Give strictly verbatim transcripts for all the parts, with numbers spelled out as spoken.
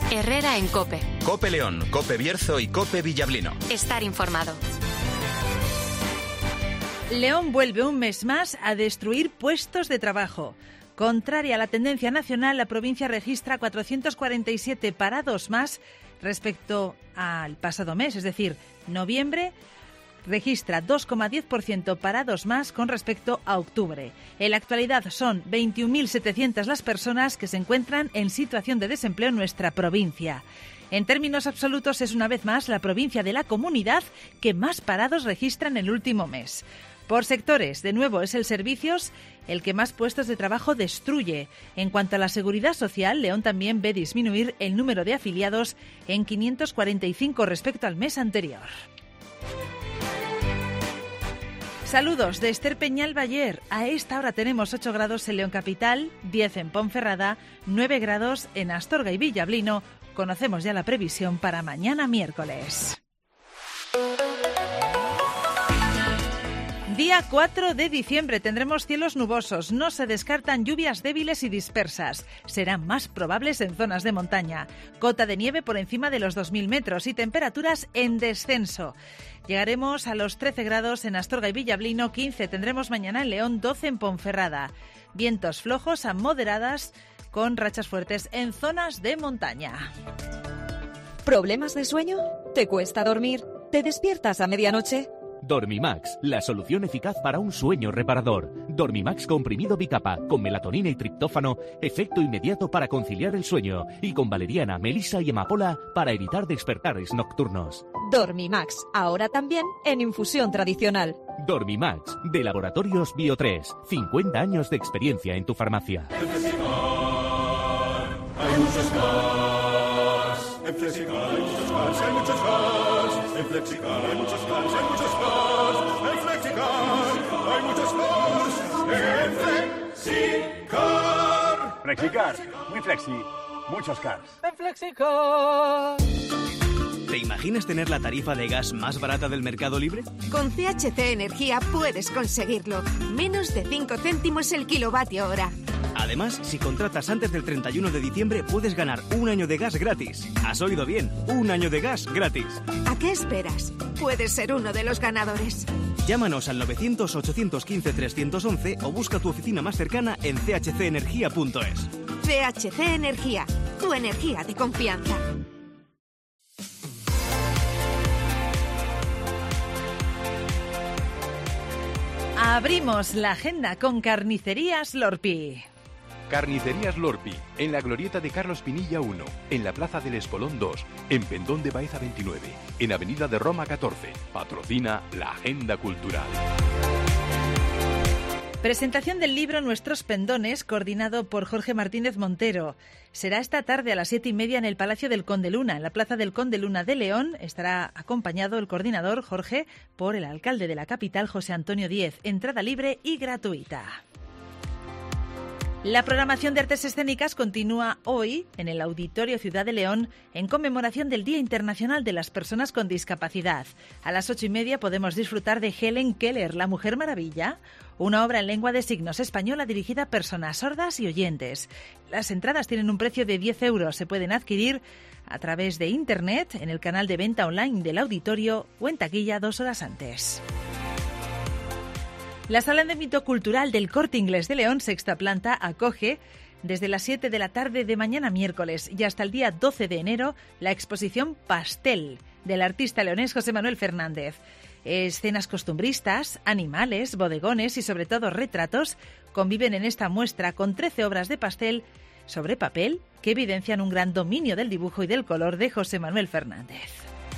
Herrera en COPE. COPE León, COPE Bierzo y COPE Villablino. Estar informado. León vuelve un mes más a destruir puestos de trabajo. Contraria a la tendencia nacional, la provincia registra cuatrocientos cuarenta y siete parados más respecto al pasado mes, es decir, noviembre registra dos coma diez por ciento parados más con respecto a octubre. En la actualidad son veintiún mil setecientas las personas que se encuentran en situación de desempleo en nuestra provincia. En términos absolutos es una vez más la provincia de la comunidad que más parados registra en el último mes. Por sectores, de nuevo, es el servicios el que más puestos de trabajo destruye. En cuanto a la seguridad social, León también ve disminuir el número de afiliados en quinientos cuarenta y cinco respecto al mes anterior. Saludos de Esther Peñal Bayer. A esta hora tenemos ocho grados en León Capital, diez en Ponferrada, nueve grados en Astorga y Villablino. Conocemos ya la previsión para mañana miércoles. Día cuatro de diciembre tendremos cielos nubosos, no se descartan lluvias débiles y dispersas. Serán más probables en zonas de montaña. Cota de nieve por encima de los dos mil metros y temperaturas en descenso. Llegaremos a los trece grados en Astorga y Villablino, quince tendremos mañana en León, doce en Ponferrada. Vientos flojos a moderadas con rachas fuertes en zonas de montaña. ¿Problemas de sueño? ¿Te cuesta dormir? ¿Te despiertas a medianoche? Dormimax, la solución eficaz para un sueño reparador. Dormimax comprimido bicapa, con melatonina y triptófano, efecto inmediato para conciliar el sueño, y con valeriana, melisa y amapola para evitar despertares nocturnos. Dormimax, ahora también en infusión tradicional. Dormimax, de Laboratorios Bio tres, cincuenta años de experiencia en tu farmacia. En Flexicar hay muchos cars. En Flexicar hay muchos cars, hay muchos cars. En Flexicar hay muchos cars, hay muchos cars. En Flexicar hay muchos cars. En Flexicar. Flexicar, muy flexi, muchos cars. En Flexicar. ¿Te imaginas tener la tarifa de gas más barata del mercado libre? Con C H C Energía puedes conseguirlo. Menos de cinco céntimos el kilovatio hora. Además, si contratas antes del treinta y uno de diciembre, puedes ganar un año de gas gratis. ¿Has oído bien? Un año de gas gratis. ¿A qué esperas? Puedes ser uno de los ganadores. Llámanos al novecientos, ochocientos quince, trescientos once o busca tu oficina más cercana en c h c energía punto es. C H C Energía, tu energía de confianza. Abrimos la agenda con Carnicerías Lorpi. Carnicerías Lorpi, en la glorieta de Carlos Pinilla uno, en la Plaza del Espolón dos, en Pendón de Baeza veintinueve, en Avenida de Roma catorce. Patrocina la Agenda Cultural. Presentación del libro Nuestros Pendones, coordinado por Jorge Martínez Montero. Será esta tarde a las siete y media en el Palacio del Conde Luna, en la Plaza del Conde Luna de León. Estará acompañado el coordinador, Jorge, por el alcalde de la capital, José Antonio Díez. Entrada libre y gratuita. La programación de artes escénicas continúa hoy en el Auditorio Ciudad de León en conmemoración del Día Internacional de las Personas con Discapacidad. A las ocho y media podemos disfrutar de Helen Keller, la Mujer Maravilla, una obra en lengua de signos española dirigida a personas sordas y oyentes. Las entradas tienen un precio de diez euros. Se pueden adquirir a través de Internet, en el canal de venta online del auditorio o en taquilla dos horas antes. La Sala de Ámbito Cultural del Corte Inglés de León, sexta planta, acoge desde las siete de la tarde de mañana miércoles y hasta el día doce de enero la exposición Pastel del artista leonés José Manuel Fernández. Escenas costumbristas, animales, bodegones y sobre todo retratos conviven en esta muestra con trece obras de pastel sobre papel que evidencian un gran dominio del dibujo y del color de José Manuel Fernández.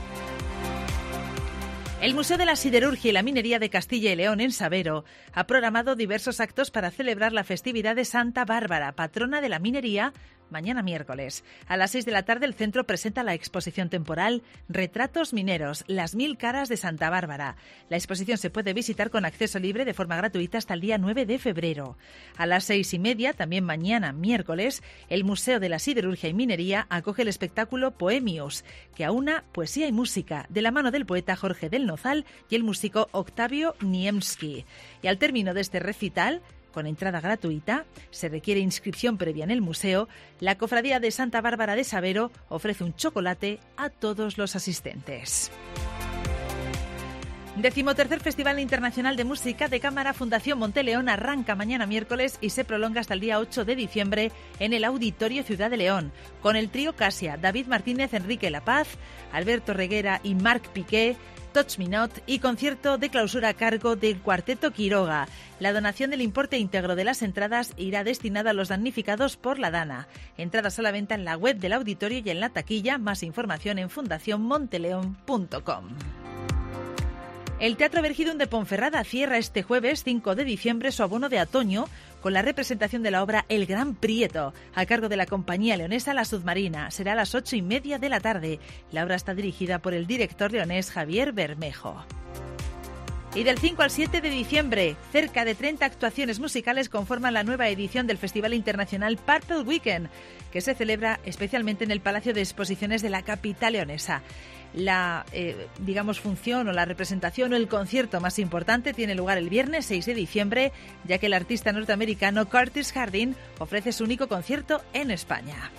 El Museo de la Siderurgia y la Minería de Castilla y León, en Sabero, ha programado diversos actos para celebrar la festividad de Santa Bárbara, patrona de la minería, mañana miércoles. A las seis de la tarde el centro presenta la exposición temporal Retratos Mineros, las mil caras de Santa Bárbara. La exposición se puede visitar con acceso libre de forma gratuita hasta el día nueve de febrero. A las seis y media, también mañana miércoles, el Museo de la Siderurgia y Minería acoge el espectáculo Poemius, que aúna poesía y música, de la mano del poeta Jorge del Nozal y el músico Octavio Niemski. Y al término de este recital, con entrada gratuita. Se requiere inscripción previa en el museo. La Cofradía de Santa Bárbara de Sabero ofrece un chocolate a todos los asistentes. Decimotercer Festival Internacional de Música de Cámara Fundación Monteleón arranca mañana miércoles y se prolonga hasta el día ocho de diciembre en el Auditorio Ciudad de León, con el trío Casia, David Martínez, Enrique La Paz, Alberto Reguera y Marc Piqué, Touch Me Not y concierto de clausura a cargo del Cuarteto Quiroga. La donación del importe íntegro de las entradas irá destinada a los damnificados por la Dana. Entradas a la venta en la web del auditorio y en la taquilla. Más información en fundación monteleón punto com. El Teatro Vergidun de Ponferrada cierra este jueves cinco de diciembre su abono de otoño con la representación de la obra El Gran Prieto, a cargo de la compañía leonesa La Submarina. Será a las ocho y media de la tarde. La obra está dirigida por el director leonés Javier Bermejo. Y del cinco al siete de diciembre, cerca de treinta actuaciones musicales conforman la nueva edición del Festival Internacional Purple Weekend, que se celebra especialmente en el Palacio de Exposiciones de la capital leonesa. La, eh, digamos, función o la representación o el concierto más importante tiene lugar el viernes seis de diciembre, ya que el artista norteamericano Curtis Harding ofrece su único concierto en España.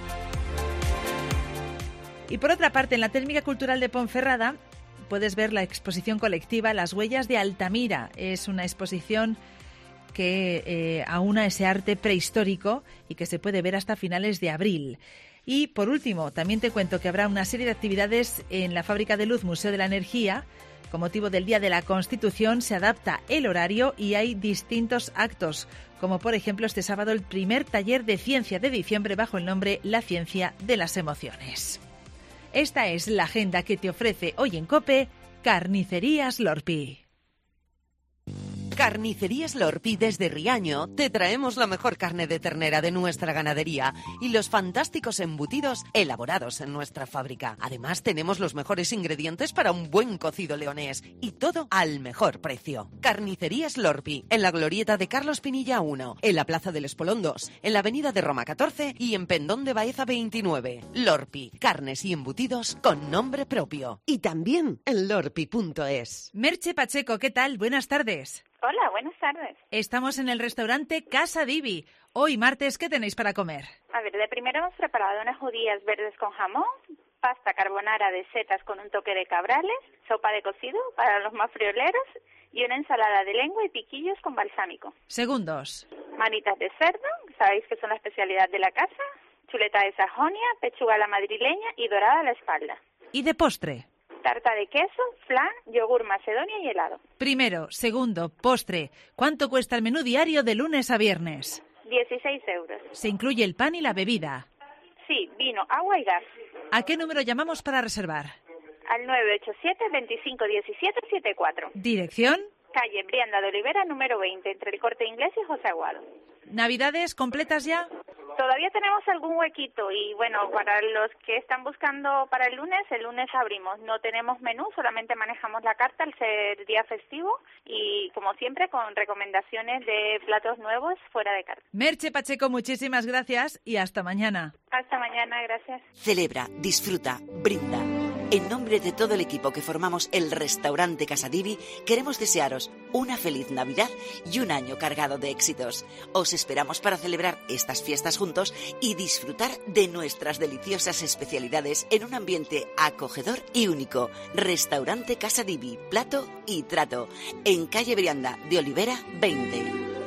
Y por otra parte, en la Térmica Cultural de Ponferrada puedes ver la exposición colectiva Las Huellas de Altamira. Es una exposición que eh, aúna ese arte prehistórico y que se puede ver hasta finales de abril. Y por último, también te cuento que habrá una serie de actividades en la Fábrica de Luz Museo de la Energía. Con motivo del Día de la Constitución se adapta el horario y hay distintos actos, como por ejemplo este sábado el primer taller de ciencia de diciembre bajo el nombre La Ciencia de las Emociones. Esta es la agenda que te ofrece hoy en COPE Carnicerías Lorpi. Carnicerías Lorpi desde Riaño te traemos la mejor carne de ternera de nuestra ganadería y los fantásticos embutidos elaborados en nuestra fábrica. Además tenemos los mejores ingredientes para un buen cocido leonés y todo al mejor precio. Carnicerías Lorpi en la glorieta de Carlos Pinilla uno, en la Plaza del Espolón dos, en la Avenida de Roma catorce y en Pendón de Baeza veintinueve. Lorpi, carnes y embutidos con nombre propio. Y también en lorpi punto es. Merche Pacheco, ¿qué tal? Buenas tardes. Hola, buenas tardes. Estamos en el restaurante Casa Divi. Hoy, martes, ¿qué tenéis para comer? A ver, de primero hemos preparado unas judías verdes con jamón, pasta carbonara de setas con un toque de cabrales, sopa de cocido para los más frioleros y una ensalada de lengua y piquillos con balsámico. Segundos. Manitas de cerdo, sabéis que son la especialidad de la casa, chuleta de Sajonia, pechuga a la madrileña y dorada a la espalda. ¿Y de postre? Tarta de queso, flan, yogur macedonia y helado. Primero, segundo, postre. ¿Cuánto cuesta el menú diario de lunes a viernes? dieciséis euros. ¿Se incluye el pan y la bebida? Sí, vino, agua y gas. ¿A qué número llamamos para reservar? Al nueve ocho siete, veinticinco diecisiete setenta y cuatro. ¿Dirección? Calle Brianda de Olivera, número veinte, entre el Corte Inglés y José Aguado. ¿Navidades completas ya? Todavía tenemos algún huequito y bueno, para los que están buscando para el lunes, el lunes abrimos. No tenemos menú, solamente manejamos la carta al ser día festivo y como siempre con recomendaciones de platos nuevos fuera de carta. Merche Pacheco, muchísimas gracias y hasta mañana. Hasta mañana, gracias. Celebra, disfruta, brinda. En nombre de todo el equipo que formamos el restaurante Casa Divi, queremos desearos una feliz Navidad y un año cargado de éxitos. Os esperamos para celebrar estas fiestas juntos y disfrutar de nuestras deliciosas especialidades en un ambiente acogedor y único. Restaurante Casa Divi, plato y trato, en calle Brianda de Olivera veinte.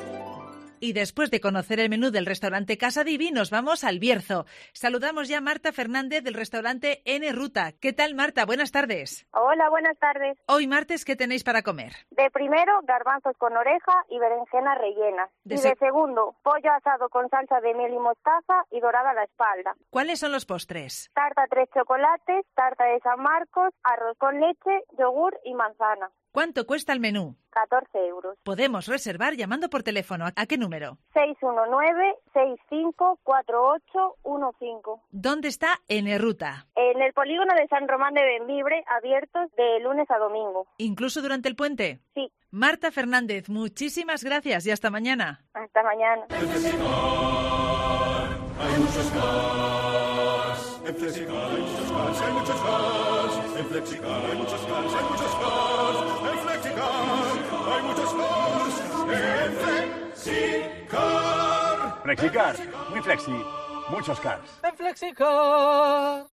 Y después de conocer el menú del restaurante Casa Divi, nos vamos al Bierzo. Saludamos ya a Marta Fernández del restaurante N Ruta. ¿Qué tal, Marta? Buenas tardes. Hola, buenas tardes. Hoy martes, ¿qué tenéis para comer? De primero, garbanzos con oreja y berenjena rellena. De y se- de segundo, pollo asado con salsa de miel y mostaza y dorada a la espalda. ¿Cuáles son los postres? Tarta tres chocolates, tarta de San Marcos, arroz con leche, yogur y manzana. ¿Cuánto cuesta el menú? catorce euros. Podemos reservar llamando por teléfono. ¿A qué número? seis uno nueve, seis cinco cuatro ocho uno cinco. ¿Dónde está N Ruta? En el polígono de San Román de Bembibre, abiertos de lunes a domingo. ¿Incluso durante el puente? Sí. Marta Fernández, muchísimas gracias y hasta mañana. Hasta mañana. Hay muchos cars. En Flexicar hay muchos cars, hay muchos cars. En Flexicar hay muchos cars, hay muchos cars. En Flexicar hay muchos cars. En Flexicar. Flexicar. Flexicar. Muy flexi. Muchos cars. En Flexicar.